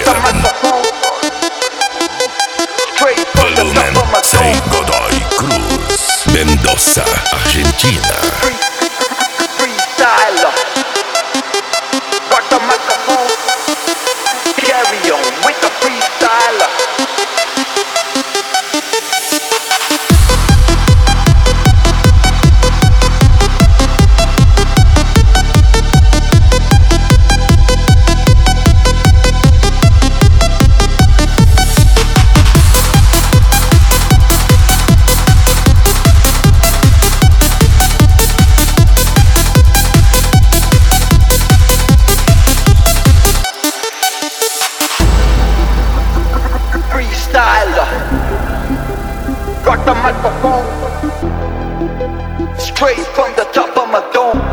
Volumen 6 Godoy Cruz, Mendoza, Argentina. Freestyler, rock the microphone, carry on with the freestyler. Freestyler, rock the microphone, straight from the top of my dome.